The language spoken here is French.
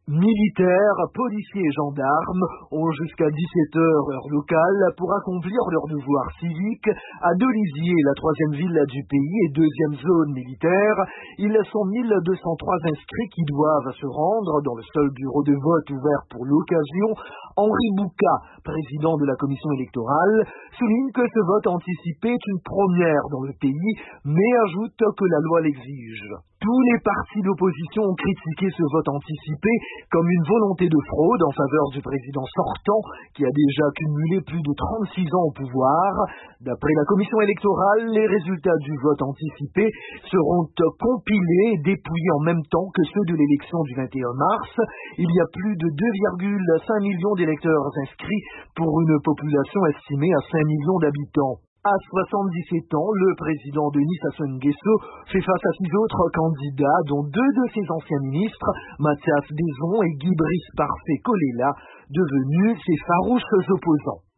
Militaires, policiers et gendarmes ont jusqu'à 17 heures heure locale pour accomplir leur devoir civique à Dolisie, la troisième ville du pays et deuxième zone militaire. Ils sont 1203 inscrits qui doivent se rendre dans le seul bureau de vote ouvert pour l'occasion. Henri Bouka, président de la commission électorale, souligne que ce vote anticipé est une première dans le pays, mais ajoute que la loi l'exige. Tous les partis d'opposition ont critiqué ce vote anticipé comme une volonté de fraude en faveur du président sortant qui a déjà cumulé plus de 36 ans au pouvoir. D'après la commission électorale, les résultats du vote anticipé seront compilés et dépouillés en même temps que ceux de l'élection du 21 mars. Il y a plus de 2,5 millions d'électeurs inscrits pour une population estimée à 5 millions d'habitants. À 77 ans, le président Denis Sassou Nguesso fait face à 6 autres candidats, dont 2 de ses anciens ministres, Mathias Dezon et Guy Brice Parfait Kolela, devenus ses farouches opposants.